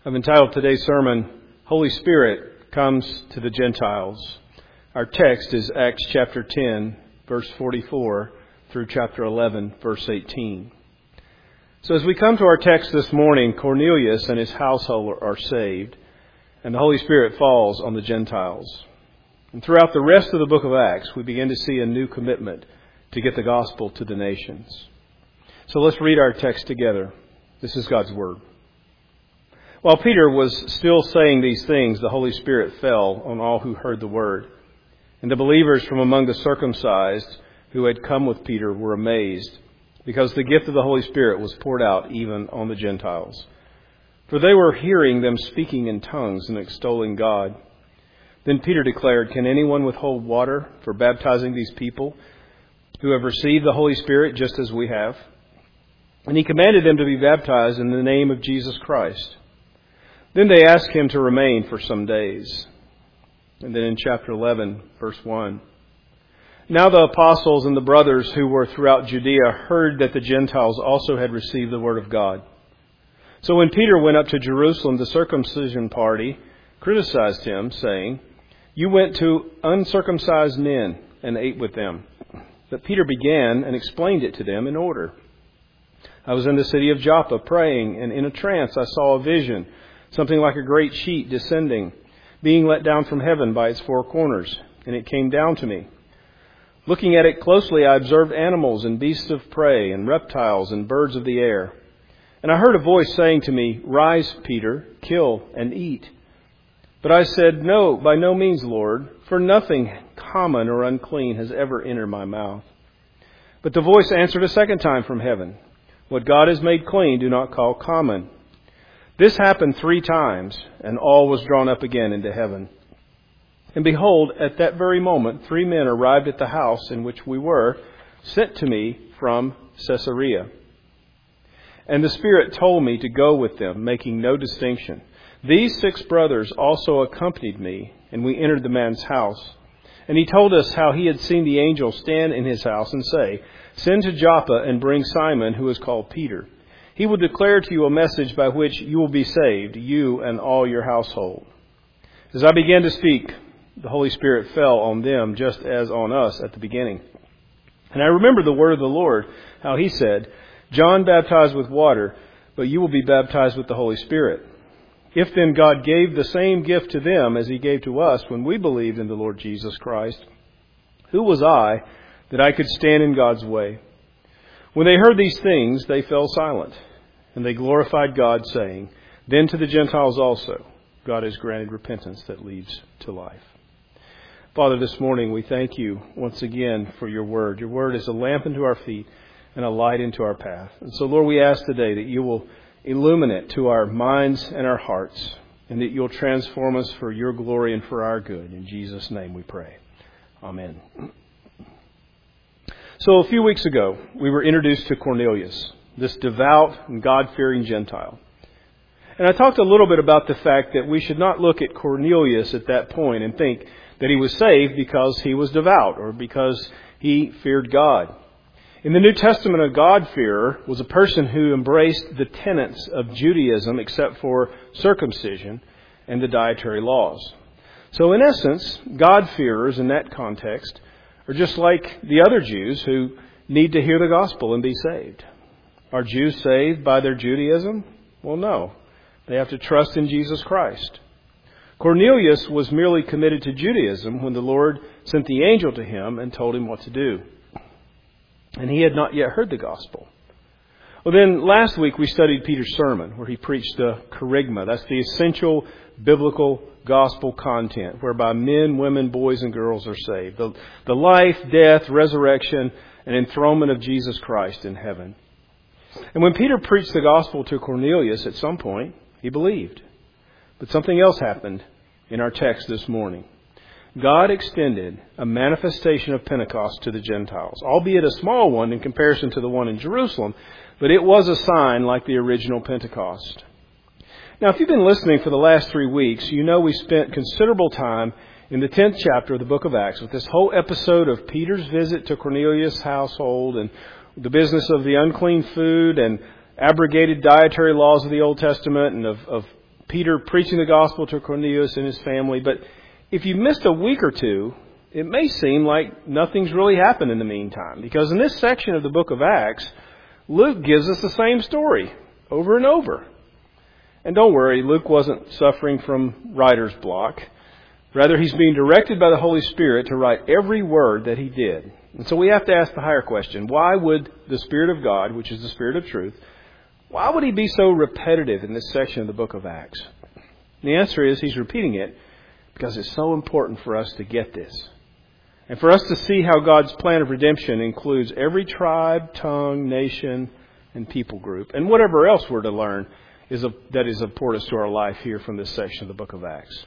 I've entitled today's sermon, Holy Spirit Comes to the Gentiles. Our text is Acts chapter 10, verse 44 through chapter 11, verse 18. So as we come to our text this morning, Cornelius and his household are saved, and the Holy Spirit falls on the Gentiles. And throughout the rest of the book of Acts, we begin to see a new commitment to get the gospel to the nations. So let's read our text together. This is God's Word. While Peter was still saying these things, the Holy Spirit fell on all who heard the word. And the believers from among the circumcised who had come with Peter were amazed, because the gift of the Holy Spirit was poured out even on the Gentiles. For they were hearing them speaking in tongues and extolling God. Then Peter declared, "Can anyone withhold water for baptizing these people who have received the Holy Spirit just as we have?" And he commanded them to be baptized in the name of Jesus Christ. Then they asked him to remain for some days. And then in chapter 11, verse 1. Now the apostles and the brothers who were throughout Judea heard that the Gentiles also had received the word of God. So when Peter went up to Jerusalem, the circumcision party criticized him, saying, "You went to uncircumcised men and ate with them." But Peter began and explained it to them in order. "I was in the city of Joppa praying, and in a trance I saw a vision, something like a great sheet descending, being let down from heaven by its four corners, and it came down to me. Looking at it closely, I observed animals and beasts of prey and reptiles and birds of the air. And I heard a voice saying to me, 'Rise, Peter, kill and eat.' But I said, 'No, by no means, Lord, for nothing common or unclean has ever entered my mouth.' But the voice answered a second time from heaven, 'What God has made clean, do not call common.' This happened 3 times, and all was drawn up again into heaven. And behold, at that very moment, 3 men arrived at the house in which we were, sent to me from Caesarea. And the Spirit told me to go with them, making no distinction. These 6 brothers also accompanied me, and we entered the man's house. And he told us how he had seen the angel stand in his house and say, 'Send to Joppa and bring Simon, who is called Peter. He will declare to you a message by which you will be saved, you and all your household.' As I began to speak, the Holy Spirit fell on them just as on us at the beginning. And I remember the word of the Lord, how he said, 'John baptized with water, but you will be baptized with the Holy Spirit.' If then God gave the same gift to them as he gave to us when we believed in the Lord Jesus Christ, who was I that I could stand in God's way?" When they heard these things, they fell silent, and they glorified God, saying, "Then to the Gentiles also, God has granted repentance that leads to life." Father, this morning we thank you once again for your word. Your word is a lamp unto our feet and a light into our path. And so, Lord, we ask today that you will illuminate to our minds and our hearts, and that you'll transform us for your glory and for our good. In Jesus' name we pray. Amen. So a few weeks ago, we were introduced to Cornelius, this devout and God-fearing Gentile. And I talked a little bit about the fact that we should not look at Cornelius at that point and think that he was saved because he was devout or because he feared God. In the New Testament, a God-fearer was a person who embraced the tenets of Judaism except for circumcision and the dietary laws. So in essence, God-fearers in that context are just like the other Jews who need to hear the gospel and be saved. Are Jews saved by their Judaism? Well, no. They have to trust in Jesus Christ. Cornelius was merely committed to Judaism when the Lord sent the angel to him and told him what to do. And he had not yet heard the gospel. Well, then last week we studied Peter's sermon where he preached the kerygma. That's the essential biblical gospel content whereby men, women, boys, and girls are saved. The life, death, resurrection, and enthronement of Jesus Christ in heaven. And when Peter preached the gospel to Cornelius at some point, he believed. But something else happened in our text this morning. God extended a manifestation of Pentecost to the Gentiles, albeit a small one in comparison to the one in Jerusalem, but it was a sign like the original Pentecost. Now, if you've been listening for the last 3 weeks, you know we spent considerable time in the 10th chapter of the book of Acts with this whole episode of Peter's visit to Cornelius' household and the business of the unclean food and abrogated dietary laws of the Old Testament and of Peter preaching the gospel to Cornelius and his family. But if you missed a week or two, it may seem like nothing's really happened in the meantime. Because in this section of the book of Acts, Luke gives us the same story over and over. And don't worry, Luke wasn't suffering from writer's block. Rather, he's being directed by the Holy Spirit to write every word that he did. And so we have to ask the higher question, why would the Spirit of God, which is the Spirit of truth, why would he be so repetitive in this section of the book of Acts? And the answer is he's repeating it because it's so important for us to get this. And for us to see how God's plan of redemption includes every tribe, tongue, nation, and people group. And whatever else we're to learn that is important to our life here from this section of the book of Acts.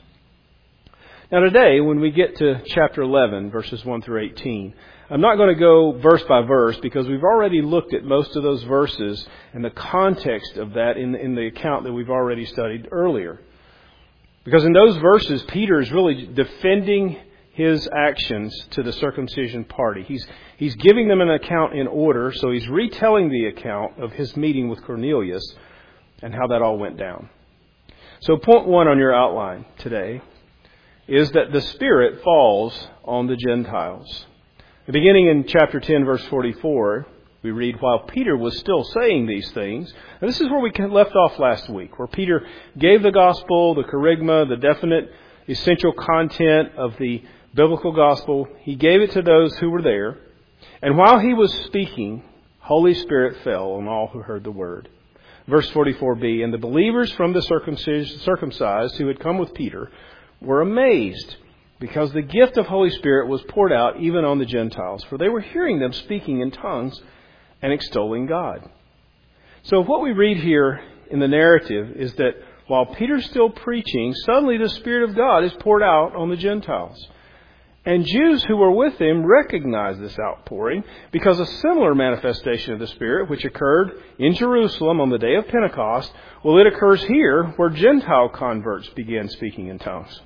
Now today, when we get to chapter 11, verses 1 through 18, I'm not going to go verse by verse because we've already looked at most of those verses and the context of that in the account that we've already studied earlier. Because in those verses, Peter is really defending his actions to the circumcision party. He's giving them an account in order, so he's retelling the account of his meeting with Cornelius and how that all went down. So point 1 on your outline today is that the Spirit falls on the Gentiles. Beginning in chapter 10, verse 44, we read, while Peter was still saying these things, and this is where we left off last week, where Peter gave the gospel, the kerygma, the definite essential content of the biblical gospel. He gave it to those who were there. And while he was speaking, Holy Spirit fell on all who heard the word. Verse 44b, and the believers from the circumcised who had come with Peter were amazed because the gift of Holy Spirit was poured out even on the Gentiles, for they were hearing them speaking in tongues and extolling God. So what we read here in the narrative is that while Peter's still preaching, suddenly the Spirit of God is poured out on the Gentiles. And Jews who were with him recognized this outpouring because a similar manifestation of the Spirit, which occurred in Jerusalem on the day of Pentecost, well, it occurs here where Gentile converts began speaking in tongues.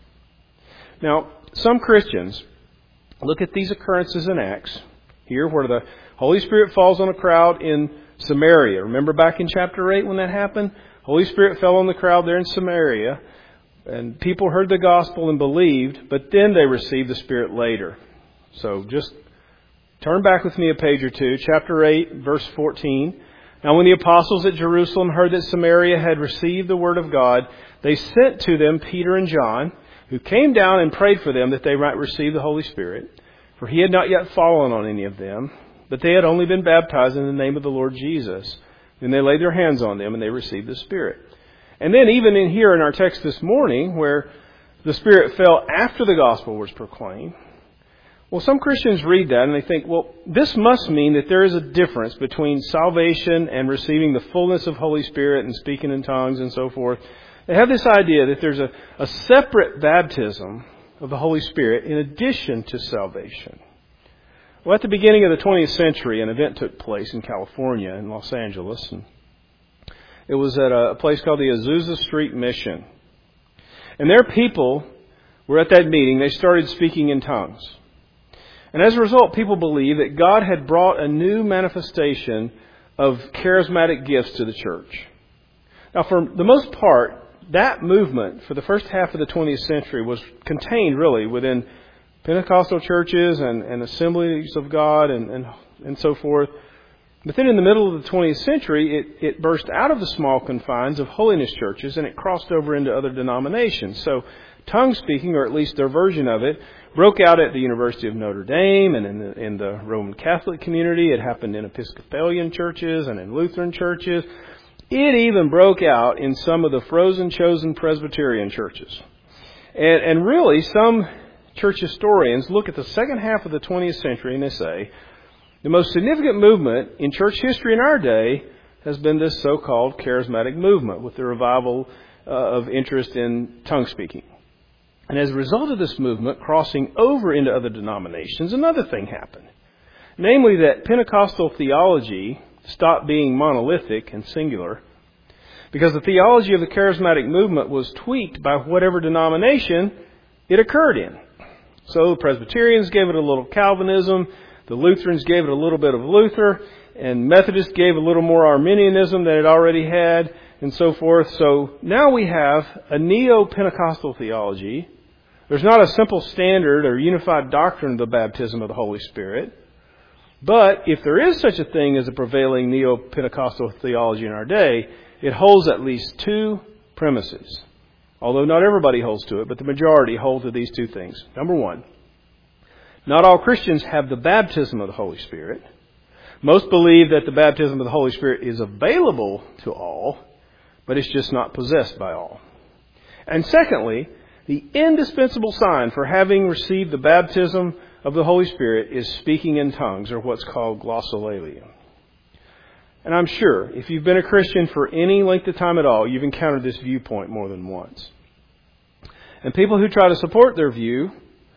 Now, some Christians look at these occurrences in Acts, here where the Holy Spirit falls on a crowd in Samaria. Remember back in chapter 8 when that happened? Holy Spirit fell on the crowd there in Samaria. And people heard the gospel and believed, but then they received the Spirit later. So just turn back with me a page or two. Chapter 8, verse 14. Now when the apostles at Jerusalem heard that Samaria had received the word of God, they sent to them Peter and John, who came down and prayed for them that they might receive the Holy Spirit. For he had not yet fallen on any of them, but they had only been baptized in the name of the Lord Jesus. Then they laid their hands on them and they received the Spirit. And then even in here in our text this morning, where the Spirit fell after the gospel was proclaimed, well, some Christians read that and they think, well, this must mean that there is a difference between salvation and receiving the fullness of Holy Spirit and speaking in tongues and so forth. They have this idea that there's a separate baptism of the Holy Spirit in addition to salvation. Well, at the beginning of the 20th century, an event took place in California, in Los Angeles, and it was at a place called the Azusa Street Mission. And their people were at that meeting. They started speaking in tongues. And as a result, people believed that God had brought a new manifestation of charismatic gifts to the church. Now, for the most part, that movement for the first half of the 20th century was contained really within Pentecostal churches and assemblies of God and so forth. But then in the middle of the 20th century, it burst out of the small confines of holiness churches and it crossed over into other denominations. So tongue speaking, or at least their version of it, broke out at the University of Notre Dame and in the Roman Catholic community. It happened in Episcopalian churches and in Lutheran churches. It even broke out in some of the frozen chosen Presbyterian churches. And really, some church historians look at the second half of the 20th century and they say, the most significant movement in church history in our day has been this so-called charismatic movement with the revival of interest in tongue speaking. And as a result of this movement crossing over into other denominations, another thing happened. Namely that Pentecostal theology stopped being monolithic and singular because the theology of the charismatic movement was tweaked by whatever denomination it occurred in. So the Presbyterians gave it a little Calvinism, the Lutherans gave it a little bit of Luther, and Methodists gave a little more Arminianism than it already had, and so forth. So now we have a neo-Pentecostal theology. There's not a simple standard or unified doctrine of the baptism of the Holy Spirit. But if there is such a thing as a prevailing neo-Pentecostal theology in our day, it holds at least two premises. Although not everybody holds to it, but the majority hold to these two things. Number one, not all Christians have the baptism of the Holy Spirit. Most believe that the baptism of the Holy Spirit is available to all, but it's just not possessed by all. And secondly, the indispensable sign for having received the baptism of the Holy Spirit is speaking in tongues, or what's called glossolalia. And I'm sure if you've been a Christian for any length of time at all, you've encountered this viewpoint more than once. And people who try to support their view,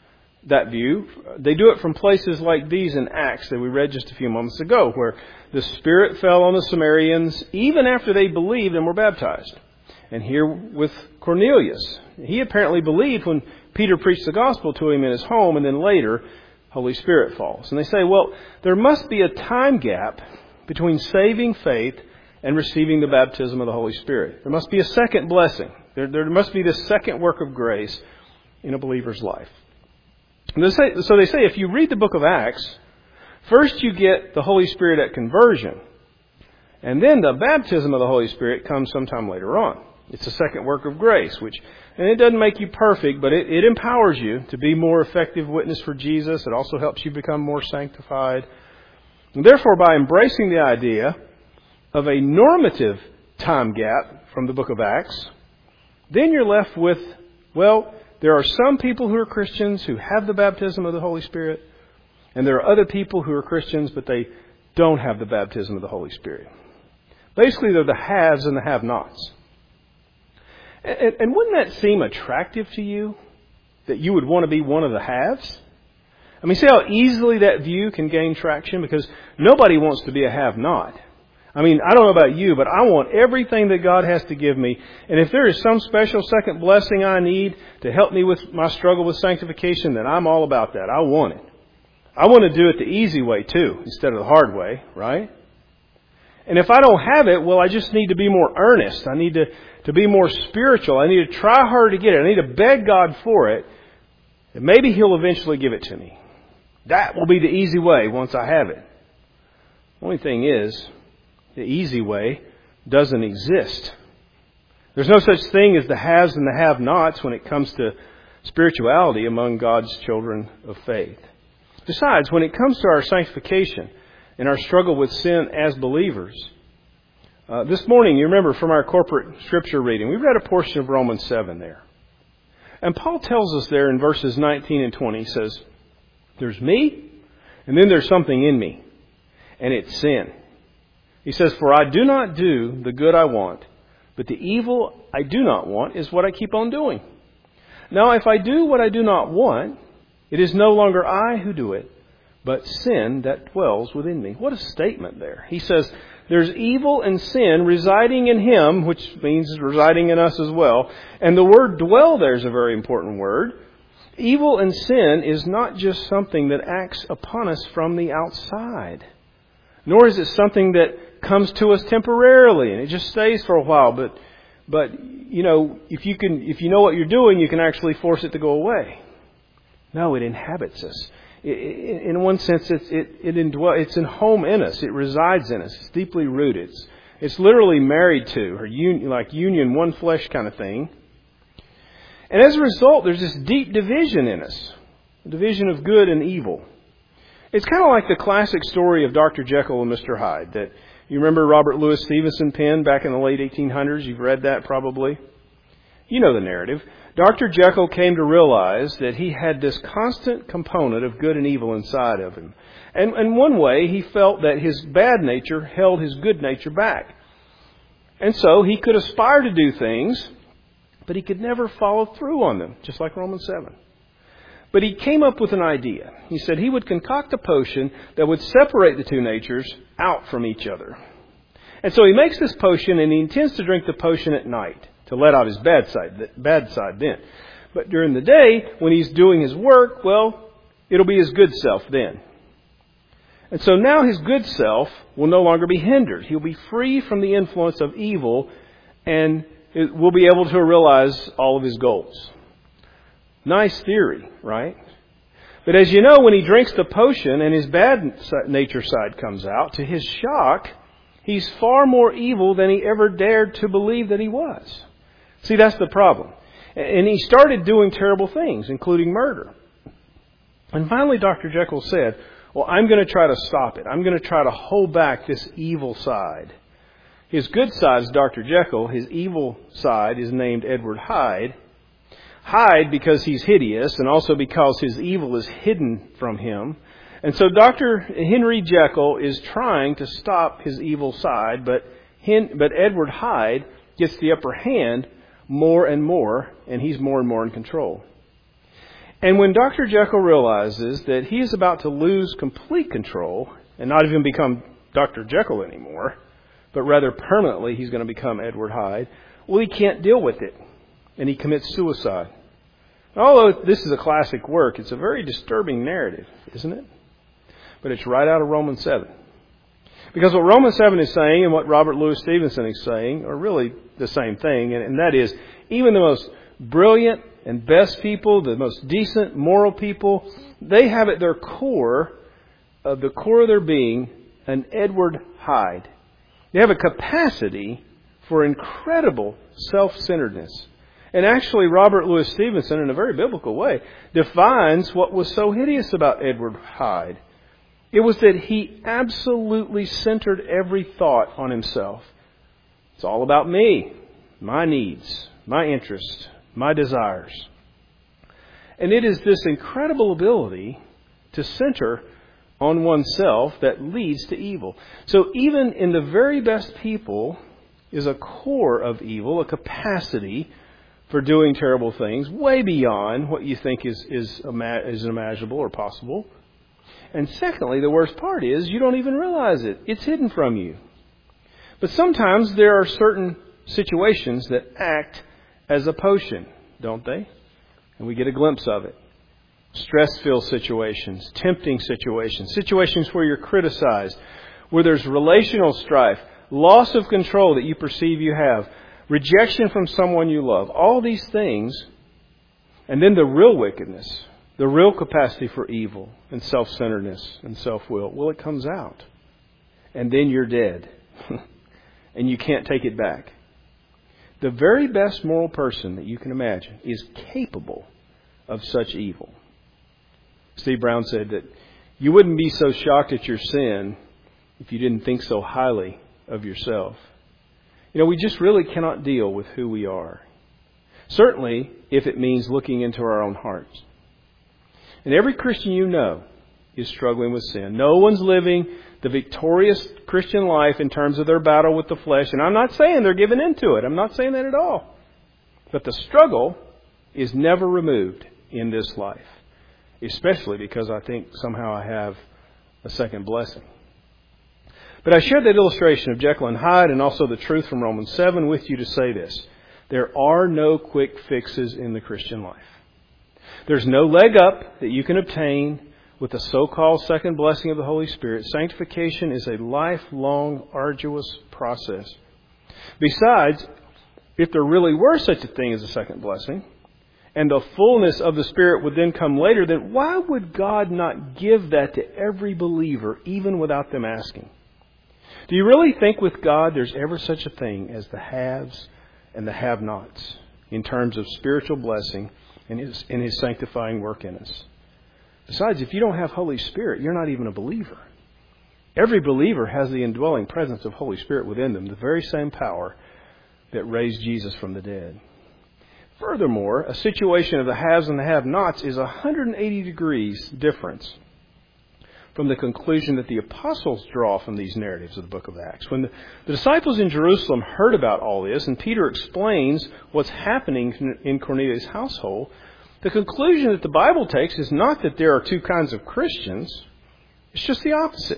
they do it from places like these in Acts that we read just a few moments ago, where the Spirit fell on the Samaritans even after they believed and were baptized. And here with Cornelius, he apparently believed when Peter preached the gospel to him in his home, and then later, Holy Spirit falls. And they say, well, there must be a time gap between saving faith and receiving the baptism of the Holy Spirit. There must be a second blessing. There must be this second work of grace in a believer's life. And so they say if you read the book of Acts, first you get the Holy Spirit at conversion, and then the baptism of the Holy Spirit comes sometime later on. It's a second work of grace, and it doesn't make you perfect, but it empowers you to be more effective witness for Jesus. It also helps you become more sanctified. And therefore, by embracing the idea of a normative time gap from the book of Acts, then you're left with, well, there are some people who are Christians who have the baptism of the Holy Spirit, and there are other people who are Christians, but they don't have the baptism of the Holy Spirit. Basically, they're the haves and the have-nots. And wouldn't that seem attractive to you, that you would want to be one of the haves? I mean, see how easily that view can gain traction? Because nobody wants to be a have-not. I mean, I don't know about you, but I want everything that God has to give me. And if there is some special second blessing I need to help me with my struggle with sanctification, then I'm all about that. I want it. I want to do it the easy way, too, instead of the hard way, right? And if I don't have it, well, I just need to be more earnest. I need to be more spiritual. I need to try harder to get it. I need to beg God for it. And maybe He'll eventually give it to me. That will be the easy way once I have it. The only thing is, the easy way doesn't exist. There's no such thing as the haves and the have-nots when it comes to spirituality among God's children of faith. Besides, when it comes to our sanctification and our struggle with sin as believers, this morning, you remember from our corporate scripture reading, we read a portion of Romans 7 there. And Paul tells us there in verses 19 and 20, he says, there's me, and then there's something in me, and it's sin. He says, for I do not do the good I want, but the evil I do not want is what I keep on doing. Now, if I do what I do not want, it is no longer I who do it, but sin that dwells within me. What a statement there. He says, there's evil and sin residing in him, which means residing in us as well. And the word dwell there is a very important word. Evil and sin is not just something that acts upon us from the outside, nor is it something that comes to us temporarily and it just stays for a while. But you know, if you know what you're doing, you can actually force it to go away. No, it inhabits us. In one sense, it's in home in us. It resides in us. It's deeply rooted. It's literally married to, or like union, one flesh kind of thing. And as a result, there's this deep division in us, a division of good and evil. It's kind of like the classic story of Dr. Jekyll and Mr. Hyde that you remember Robert Louis Stevenson penned back in the late 1800s. You've read that probably. You know the narrative. Dr. Jekyll came to realize that he had this constant component of good and evil inside of him. And in one way, he felt that his bad nature held his good nature back. And so he could aspire to do things, but he could never follow through on them, just like Romans 7. But he came up with an idea. He said he would concoct a potion that would separate the two natures out from each other. And so he makes this potion, and he intends to drink the potion at night to let out his bad side then. But during the day, when he's doing his work, well, it'll be his good self then. And so now his good self will no longer be hindered. He'll be free from the influence of evil and we'll be able to realize all of his goals. Nice theory, right? But as you know, when he drinks the potion and his bad nature side comes out, to his shock, he's far more evil than he ever dared to believe that he was. See, that's the problem. And he started doing terrible things, including murder. And finally, Dr. Jekyll said, well, I'm going to try to stop it. I'm going to try to hold back this evil side. His good side is Dr. Jekyll. His evil side is named Edward Hyde. Hyde because he's hideous, and also because his evil is hidden from him. And so Dr. Henry Jekyll is trying to stop his evil side, but Edward Hyde gets the upper hand more and more, and he's more and more in control. And when Dr. Jekyll realizes that he is about to lose complete control and not even become Dr. Jekyll anymore, but rather permanently he's going to become Edward Hyde, well, he can't deal with it, and he commits suicide. Although this is a classic work, it's a very disturbing narrative, isn't it? But it's right out of Romans 7. Because what Romans 7 is saying and what Robert Louis Stevenson is saying are really the same thing, and that is, even the most brilliant and best people, the most decent, moral people, they have at their core, of the core of their being, an Edward Hyde. They have a capacity for incredible self-centeredness. And actually, Robert Louis Stevenson, in a very biblical way, defines what was so hideous about Edward Hyde. It was that he absolutely centered every thought on himself. It's all about me, my needs, my interests, my desires. And it is this incredible ability to center on oneself that leads to evil. So even in the very best people is a core of evil, a capacity for doing terrible things, way beyond what you think is imaginable or possible. And secondly, the worst part is you don't even realize it. It's hidden from you. But sometimes there are certain situations that act as a potion, don't they? And we get a glimpse of it. Stress-filled situations, tempting situations, situations where you're criticized, where there's relational strife, loss of control that you perceive you have, rejection from someone you love, all these things, and then the real wickedness, the real capacity for evil and self-centeredness and self-will, well, it comes out. And then you're dead. And you can't take it back. The very best moral person that you can imagine is capable of such evil. Steve Brown said that you wouldn't be so shocked at your sin if you didn't think so highly of yourself. You know, we just really cannot deal with who we are. Certainly, if it means looking into our own hearts. And every Christian you know is struggling with sin. No one's living the victorious Christian life in terms of their battle with the flesh. And I'm not saying they're giving into it. I'm not saying that at all. But the struggle is never removed in this life. Especially because I think somehow I have a second blessing. But I shared that illustration of Jekyll and Hyde and also the truth from Romans 7 with you to say this. There are no quick fixes in the Christian life. There's no leg up that you can obtain with the so-called second blessing of the Holy Spirit. Sanctification is a lifelong, arduous process. Besides, if there really were such a thing as a second blessing, and the fullness of the Spirit would then come later, then why would God not give that to every believer, even without them asking? Do you really think with God there's ever such a thing as the haves and the have-nots in terms of spiritual blessing and His sanctifying work in us? Besides, if you don't have Holy Spirit, you're not even a believer. Every believer has the indwelling presence of Holy Spirit within them, the very same power that raised Jesus from the dead. Furthermore, a situation of the haves and the have-nots is 180 degrees difference from the conclusion that the apostles draw from these narratives of the book of Acts. When the disciples in Jerusalem heard about all this, and Peter explains what's happening in Cornelius' household, the conclusion that the Bible takes is not that there are two kinds of Christians. It's just the opposite.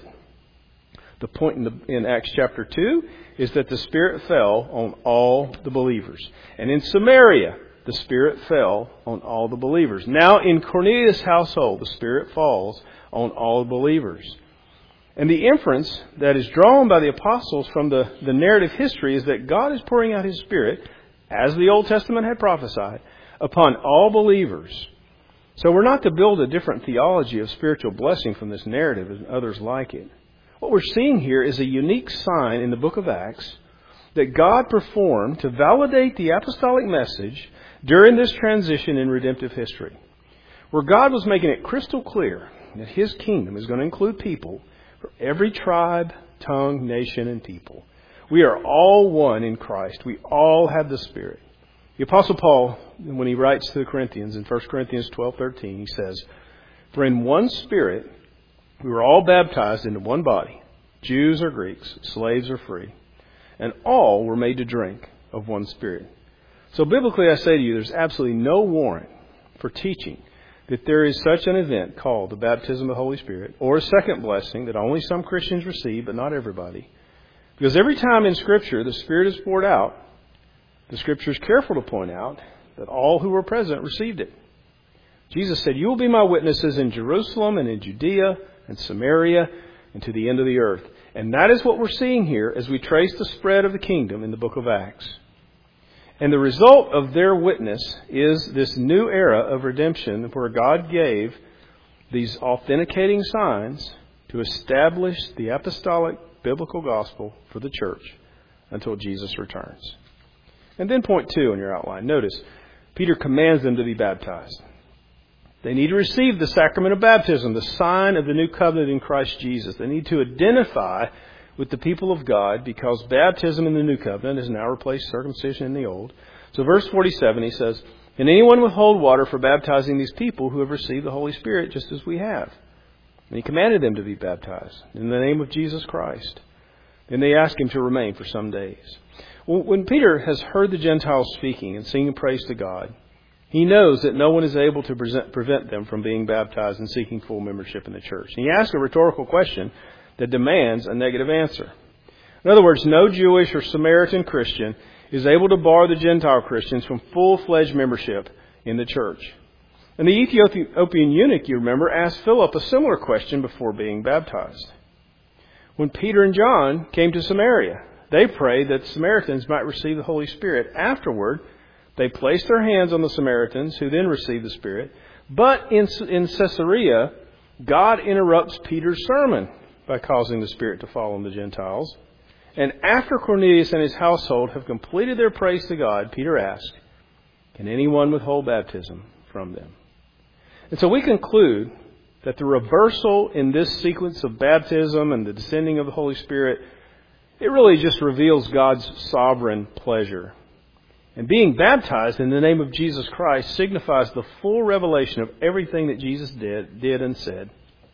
The point in Acts chapter 2 is that the Spirit fell on all the believers. And in Samaria, the Spirit fell on all the believers. Now in Cornelius' household, the Spirit falls on all the believers. And the inference that is drawn by the apostles from the narrative history is that God is pouring out His Spirit, as the Old Testament had prophesied, upon all believers. So we're not to build a different theology of spiritual blessing from this narrative and others like it. What we're seeing here is a unique sign in the book of Acts that God performed to validate the apostolic message during this transition in redemptive history, where God was making it crystal clear that His kingdom is going to include people from every tribe, tongue, nation, and people. We are all one in Christ. We all have the Spirit. The Apostle Paul, when he writes to the Corinthians in 1 Corinthians 12:13, he says, "For in one Spirit we were all baptized into one body, Jews or Greeks, slaves or free, and all were made to drink of one Spirit." So biblically, I say to you, there's absolutely no warrant for teaching that there is such an event called the baptism of the Holy Spirit, or a second blessing that only some Christians receive, but not everybody. Because every time in Scripture the Spirit is poured out, the Scripture is careful to point out that all who were present received it. Jesus said, "You will be my witnesses in Jerusalem and in Judea and Samaria and to the end of the earth." And that is what we're seeing here as we trace the spread of the kingdom in the book of Acts. And the result of their witness is this new era of redemption where God gave these authenticating signs to establish the apostolic biblical gospel for the church until Jesus returns. And then point 2 in your outline. Notice, Peter commands them to be baptized. They need to receive the sacrament of baptism, the sign of the new covenant in Christ Jesus. They need to identify with the people of God because baptism in the new covenant has now replaced circumcision in the old. So verse 47, he says, "Can anyone withhold water for baptizing these people who have received the Holy Spirit just as we have?" And he commanded them to be baptized in the name of Jesus Christ. Then they asked him to remain for some days. Well, when Peter has heard the Gentiles speaking and singing praise to God, he knows that no one is able to prevent them from being baptized and seeking full membership in the church. And he asks a rhetorical question that demands a negative answer. In other words, no Jewish or Samaritan Christian is able to bar the Gentile Christians from full-fledged membership in the church. And the Ethiopian eunuch, you remember, asked Philip a similar question before being baptized. When Peter and John came to Samaria, they prayed that Samaritans might receive the Holy Spirit. Afterward, they placed their hands on the Samaritans, who then received the Spirit. But in Caesarea, God interrupts Peter's sermon by causing the Spirit to fall on the Gentiles. And after Cornelius and his household have completed their praise to God, Peter asked, "Can anyone withhold baptism from them?" And so we conclude that the reversal in this sequence of baptism and the descending of the Holy Spirit, it really just reveals God's sovereign pleasure. And being baptized in the name of Jesus Christ signifies the full revelation of everything that Jesus did and said.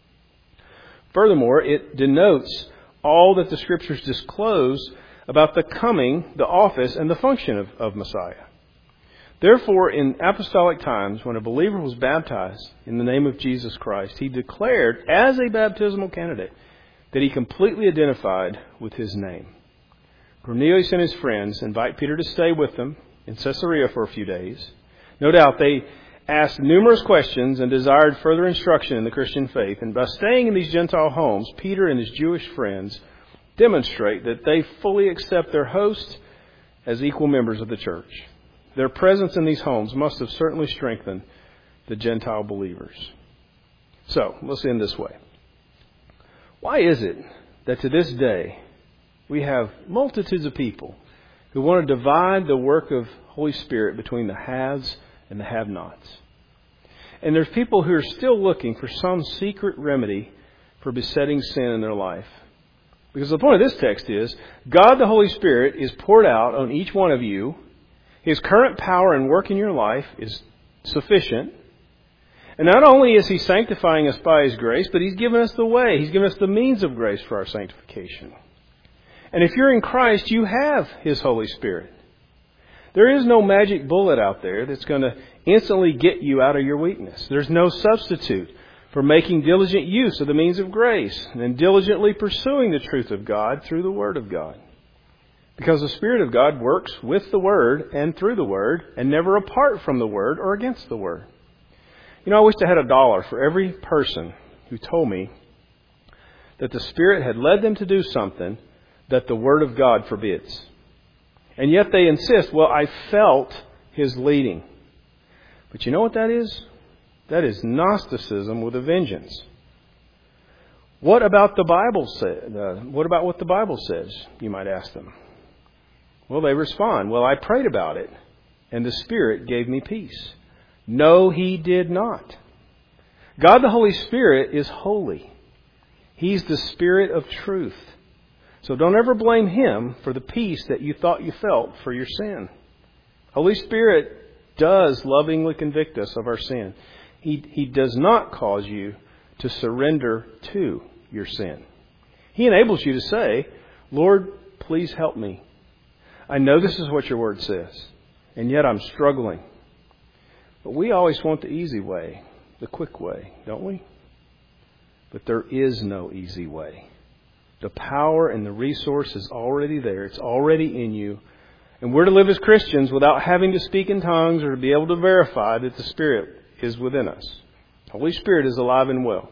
Furthermore, it denotes all that the Scriptures disclose about the coming, the office, and the function of Messiah. Therefore, in apostolic times, when a believer was baptized in the name of Jesus Christ, he declared as a baptismal candidate that he completely identified with his name. Cornelius and his friends invite Peter to stay with them in Caesarea for a few days. No doubt they asked numerous questions and desired further instruction in the Christian faith. And by staying in these Gentile homes, Peter and his Jewish friends demonstrate that they fully accept their host as equal members of the church. Their presence in these homes must have certainly strengthened the Gentile believers. So, let's end this way. Why is it that to this day we have multitudes of people who want to divide the work of Holy Spirit between the haves and the have-nots? And there's people who are still looking for some secret remedy for besetting sin in their life. Because the point of this text is, God the Holy Spirit is poured out on each one of you. His current power and work in your life is sufficient. And not only is He sanctifying us by His grace, but He's given us the way. He's given us the means of grace for our sanctification. And if you're in Christ, you have His Holy Spirit. There is no magic bullet out there that's going to instantly get you out of your weakness. There's no substitute for making diligent use of the means of grace and diligently pursuing the truth of God through the Word of God. Because the Spirit of God works with the Word and through the Word and never apart from the Word or against the Word. You know, I wish I had $1 for every person who told me that the Spirit had led them to do something that the Word of God forbids. And yet they insist, well, I felt His leading. But you know what that is? That is Gnosticism with a vengeance. What about the Bible what about what the Bible says? You might ask them. Well, they respond, well, I prayed about it, and the Spirit gave me peace. No, He did not. God the Holy Spirit is holy. He's the Spirit of truth. So don't ever blame Him for the peace that you thought you felt for your sin. Holy Spirit does lovingly convict us of our sin. He does not cause you to surrender to your sin. He enables you to say, Lord, please help me. I know this is what your Word says, and yet I'm struggling. But we always want the easy way, the quick way, don't we? But there is no easy way. The power and the resource is already there. It's already in you. And we're to live as Christians without having to speak in tongues or to be able to verify that the Spirit is within us. The Holy Spirit is alive and well.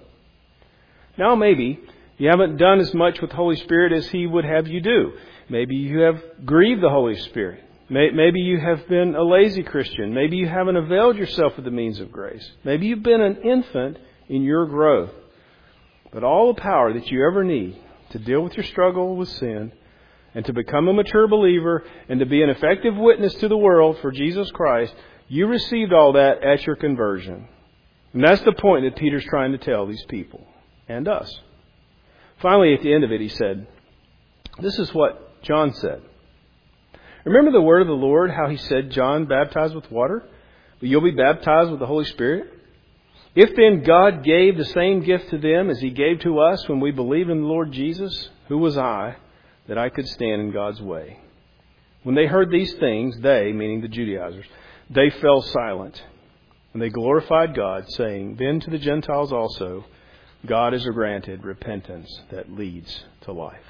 Now maybe you haven't done as much with the Holy Spirit as He would have you do. Maybe you have grieved the Holy Spirit. Maybe you have been a lazy Christian. Maybe you haven't availed yourself of the means of grace. Maybe you've been an infant in your growth. But all the power that you ever need to deal with your struggle with sin and to become a mature believer and to be an effective witness to the world for Jesus Christ, you received all that at your conversion. And that's the point that Peter's trying to tell these people and us. Finally, at the end of it, he said, this is what John said. Remember the word of the Lord, how He said, John baptized with water, but you'll be baptized with the Holy Spirit? If then God gave the same gift to them as He gave to us when we believed in the Lord Jesus, who was I that I could stand in God's way? When they heard these things, they, meaning the Judaizers, they fell silent. And they glorified God, saying, then to the Gentiles also, God has granted repentance that leads to life.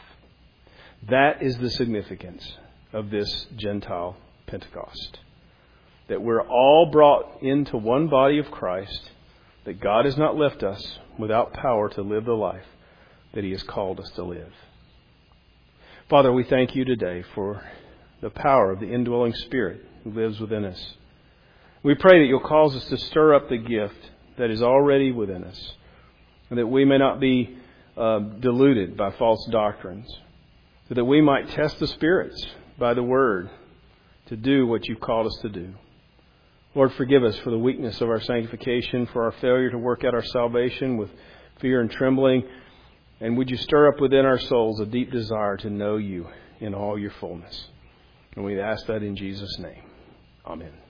That is the significance of this Gentile Pentecost. That we're all brought into one body of Christ, that God has not left us without power to live the life that He has called us to live. Father, we thank You today for the power of the indwelling Spirit who lives within us. We pray that You'll cause us to stir up the gift that is already within us, and that we may not be deluded by false doctrines, so that we might test the spirits by the Word to do what You've called us to do. Lord, forgive us for the weakness of our sanctification, for our failure to work out our salvation with fear and trembling. And would You stir up within our souls a deep desire to know You in all Your fullness. And we ask that in Jesus' name. Amen.